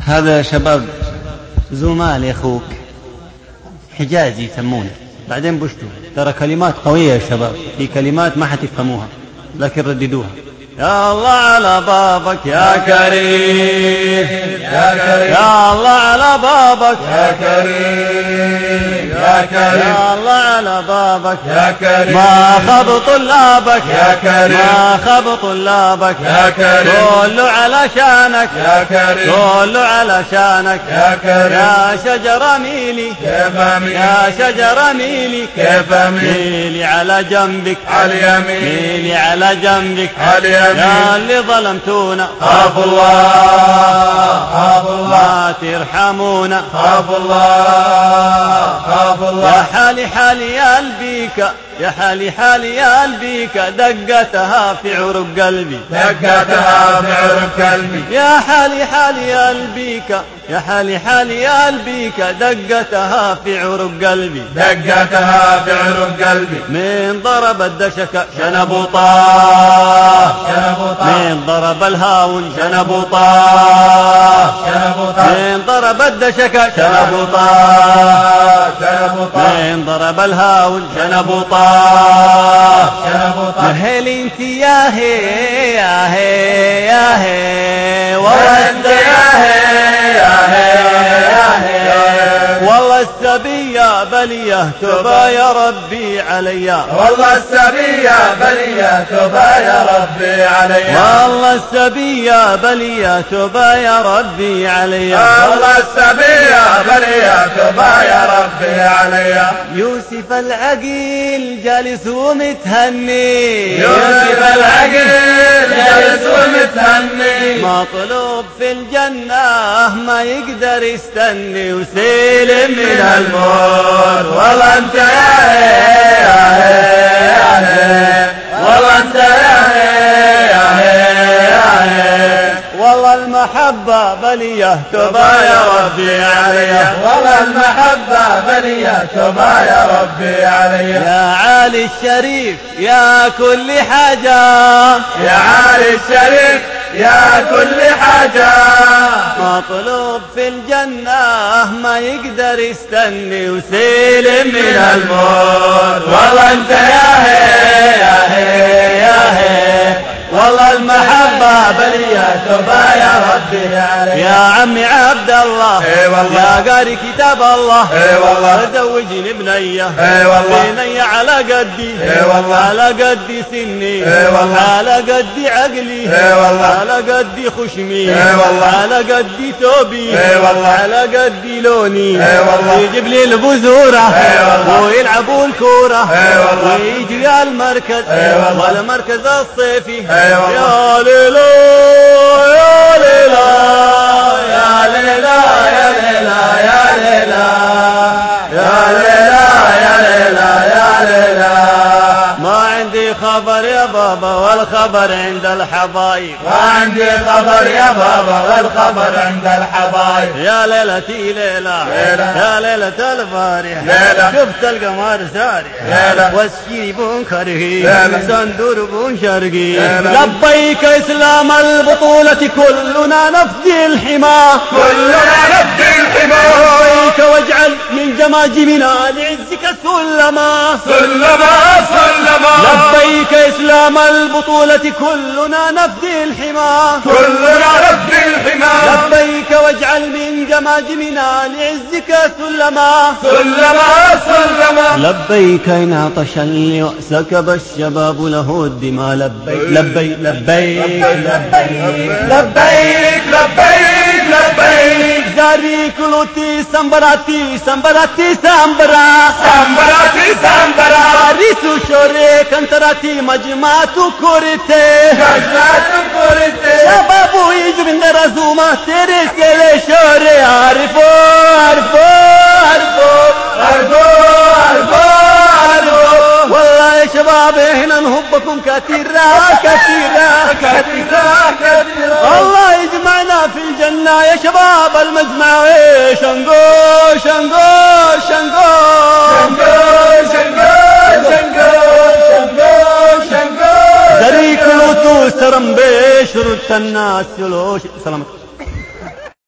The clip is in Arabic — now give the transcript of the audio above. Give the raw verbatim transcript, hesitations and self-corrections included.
هذا شباب زمال أخوك حجازي يسمونه، بعدين بشتوا ترى كلمات قوية يا شباب، في كلمات ما حتفهموها لكن رددوها. يا الله على بابك يا كريم يا كريم، يا الله على بابك يا كريم يا كريم، يا الله على بابك يا كريم، ما خاب طلابك يا كريم، ما خاب طلابك يا كريم، كله على شانك يا كريم، كله على شانك يا كريم، يا شجرة ميلي كيف أميل، يا شجرة ميلي كيف أميل، ميلي على جنبك على اليمين، ميلي على جنبك على اليمين، يا اللي ظلمتونا خافوا الله خافوا الله، ما ترحمونا خافوا الله خافوا الله، يا حالي حالي يا قلبيك، يا حالي حالي يا قلبيك، دقتها في عروق قلبي، دقتها في عروق قلبي، يا حالي حالي يا قلبيك، يا حالي حالي يا قلبيك، دقتها في عروق قلبي، دقتها في عروق قلبي، من ضرب الدشك شنب طاه، من ضرب الهاون شنب طاه، من ضرب الدشك شنب طاه، من ضرب الهاون شنب طاه، مهل انت يا هي يا هي يا هي، والله انت يا هي يا هي يا هي، والله السبية بليه تبا يا ربي عليا، والله السبية بليه تبا يا ربي عليا، والله السبية بليه تبا يا ربي عليا، والله السبية بليه تبا يا ربي عليا، يوسف العقيل جالس ومتهني، يوسف العقيل جالس ومتهني، مطلوب في الجنة ما يقدر يستني، وسيلم من الموت، والله انت يا هي يا هي يا هي، والله انت يا هي يا هي يا هي، والله المحبة بليه تبا يا ربي عليا، والله المحبة بليه تبا يا ربي عليا، يا عالي الشريف يا كل حاجة، يا عالي الشريف يا كل حاجة، مطلوب في الجنة ما يقدر يستني، وسيلم من الموت، والله انت يا هي يا هي يا هي، والله المحبة بليه تبا يا ربي عليا، يا عمي عبد الله اي والله، يا قاري كتاب الله، اي والله، زوجني بنية، اي والله، بنية على قدي، اي والله، على قدي سني، اي والله، على قدي عقلي، اي والله، على قدي خشمي، اي والله، على قدي ثوبي، اي والله، على قدي لوني، اي والله، يجيب لي البذورة، اي والله، ويلعبوا الكورة، اي والله، ويجي على المركز، اي والله، والمركز الصيفي، اي والله، يا ليلو يا ليلى يا ليلى يا ليلى يا ليلى يا ليلى يا ليلى يا ليلى، ما عندي خبر يا بابا والخبر عند الحبايب، ما عندي خبر يا بابا والخبر عند الحبايب، يا ليلتي ليلة يا ليلة الفارح، ليلة شفت القمر سارح، ليلة والشيب كرهي، ليلة صندور بن شرقي، ليلة لبيك إسلام البطولة كلنا نفدي الحمى، كلنا نفدي الحمى، لبيك واجعل من جماجمنا لعزك سلما، سلما سلما، لبيك إسلام البطولة كلنا نفدي الحمى، كلنا نفدي الحمى، لبيك واجعل من جماجمنا لعزك سلما، سلما سلما، لبيك إن عطش اللواء سكب الشباب له الدماء، لبيك لبيك لبيك لبيك لبيك لبيك لبيك، زاري كلوتي سمبراتي سمبراتي سمبرا سامبراتي سامبرا، ريسو شوري كنتراتي مجمعتو كورتي، مجمعتو كورتي، شبابو يجو من رزومة تيري سيلي شوري، عارفو عارفو عارفو عرفو عرفو عرفو، والله يا شباب احنا نحبكم كثيرا كثيرا كثيرا كثيرا، الله يجمعنا في الجنة يا شباب المجمع، شنقو شنقو شنقو شنقو شنقو شنقو شنقو شنقو، دريك لوتو سرم بشرط الناس يلوش سلامك.